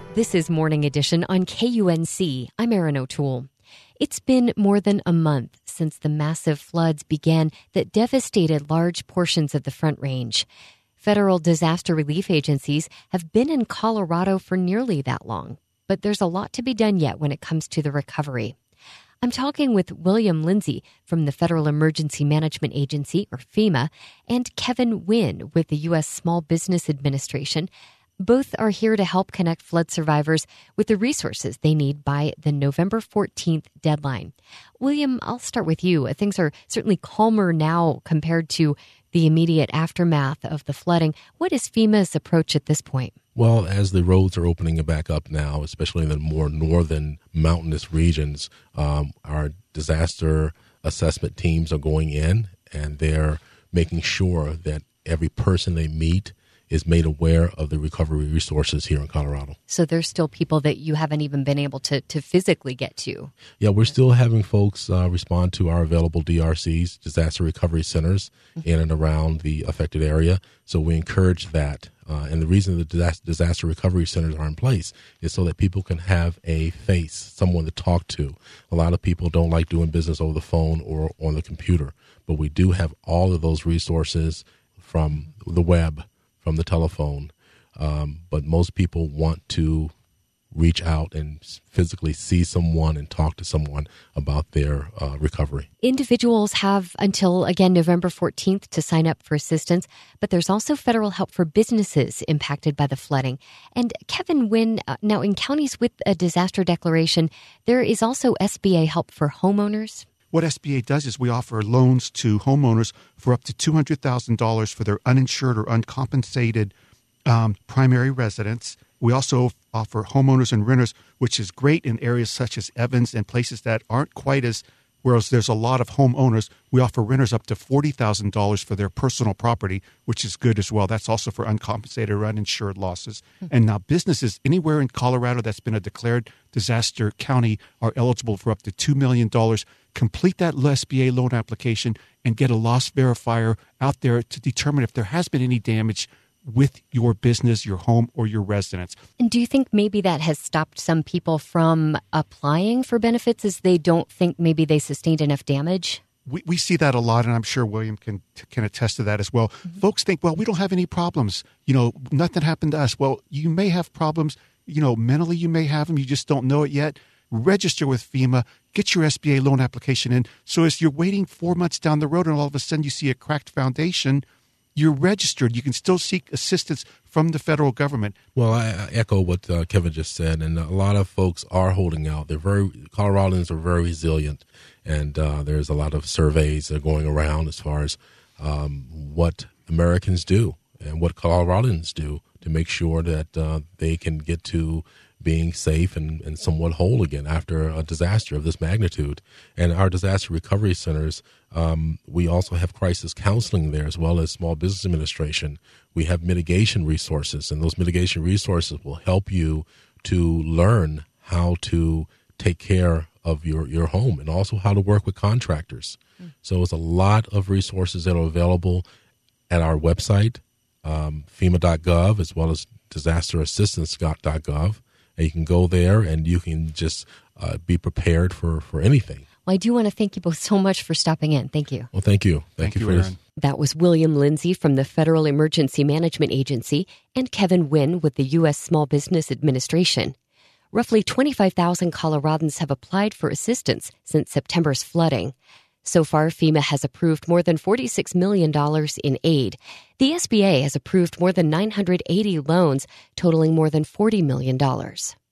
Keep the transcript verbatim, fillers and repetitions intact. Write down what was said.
This is Morning Edition on K U N C. I'm Erin O'Toole. It's been more than a month since the massive floods began that devastated large portions of the Front Range. Federal disaster relief agencies have been in Colorado for nearly that long, but there's a lot to be done yet when it comes to the recovery. I'm talking with William Lindsay from the Federal Emergency Management Agency, or FEMA, and Kevin Wynn with the U S Small Business Administration. Both are here to help connect flood survivors with the resources they need by the November fourteenth deadline. William, I'll start with you. Things are certainly calmer now compared to the immediate aftermath of the flooding. What is FEMA's approach at this point? Well, as the roads are opening back up now, especially in the more northern mountainous regions, um, our disaster assessment teams are going in and they're making sure that every person they meet is made aware of the recovery resources here in Colorado. So there's still people that you haven't even been able to, to physically get to. Yeah, we're still having folks uh, respond to our available D R Cs, disaster recovery centers, mm-hmm. in and around the affected area. So we encourage that. Uh, and the reason the disaster, disaster recovery centers are in place is so that people can have a face, someone to talk to. A lot of people don't like doing business over the phone or on the computer, but we do have all of those resources from the web, from the telephone, um, but most people want to reach out and physically see someone and talk to someone about their uh, recovery. Individuals have until, again, November fourteenth to sign up for assistance, but there's also federal help for businesses impacted by the flooding. And Kevin Wynn, uh, now in counties with a disaster declaration, there is also S B A help for homeowners. What S B A does is we offer loans to homeowners for up to two hundred thousand dollars for their uninsured or uncompensated um, primary residence. We also offer homeowners and renters, which is great in areas such as Evans and places that aren't quite as, whereas there's a lot of homeowners. We offer renters up to forty thousand dollars for their personal property, which is good as well. That's also for uncompensated or uninsured losses. Mm-hmm. And now businesses anywhere in Colorado that's been a declared disaster county are eligible for up to two million dollars. Complete that S B A loan application and get a loss verifier out there to determine if there has been any damage with your business, your home, or your residence. And do you think maybe that has stopped some people from applying for benefits as they don't think maybe they sustained enough damage? We we see that a lot, and I'm sure William can can attest to that as well. Mm-hmm. Folks think, well, we don't have any problems. You know, nothing happened to us. Well, you may have problems. You know, mentally you may have them. You just don't know it yet. Register with FEMA, get your S B A loan application in. So as you're waiting four months down the road and all of a sudden you see a cracked foundation, you're registered. You can still seek assistance from the federal government. Well, I, I echo what uh, Kevin just said, and a lot of folks are holding out. They're very Coloradans are very resilient, and uh, there's a lot of surveys that are going around as far as um, what Americans do and what Coloradans do to make sure that uh, they can get to being safe and, and somewhat whole again after a disaster of this magnitude. And our disaster recovery centers, um, we also have crisis counseling there as well as small business administration. We have mitigation resources, and those mitigation resources will help you to learn how to take care of your, your home and also how to work with contractors. Mm. So it's a lot of resources that are available at our website, um, FEMA dot gov, as well as disaster assistance dot gov. And you can go there and you can just uh, be prepared for, for anything. Well, I do want to thank you both so much for stopping in. Thank you. Well, thank you. Thank, thank you, you for Aaron. this. That was William Lindsay from the Federal Emergency Management Agency and Kevin Wynn with the U S Small Business Administration. Roughly twenty-five thousand Coloradans have applied for assistance since September's flooding. So far, FEMA has approved more than forty-six million dollars in aid. The S B A has approved more than nine hundred eighty loans, totaling more than forty million dollars.